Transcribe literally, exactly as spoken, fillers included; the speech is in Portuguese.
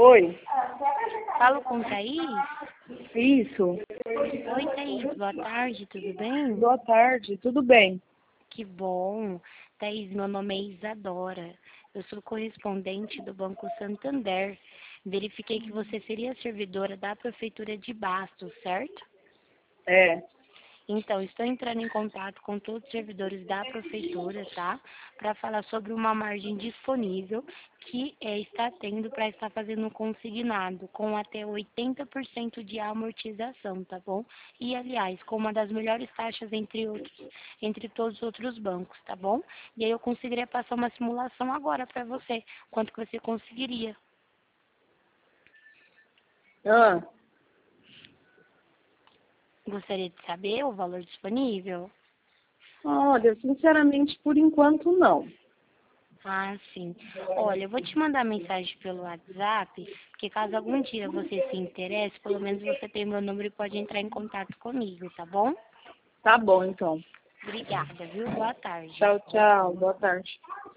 Oi, Falo com Thaís? isso. Oi, Thaís, boa tarde, tudo bem? Boa tarde, tudo bem? Que bom. Thaís, meu nome é Isadora. Eu sou correspondente do Banco Santander. Verifiquei que você seria servidora da Prefeitura de Bastos, certo? É, Então, estou entrando em contato com todos os servidores da Prefeitura, tá? Para falar sobre uma margem disponível que é, está tendo para estar fazendo um consignado com até oitenta por cento de amortização, tá bom? E, aliás, com uma das melhores taxas entre outros, entre todos os outros bancos, tá bom? E aí eu conseguiria passar uma simulação agora para você. Quanto que você conseguiria? ah, Gostaria de saber o valor disponível? olha, sinceramente, por enquanto não. Ah, sim. Olha, eu vou te mandar mensagem pelo WhatsApp, porque caso algum dia você se interesse, pelo menos você tem meu número e pode entrar em contato comigo, tá bom? Tá bom, então. Obrigada, viu? Boa tarde. Tchau, tchau, boa tarde.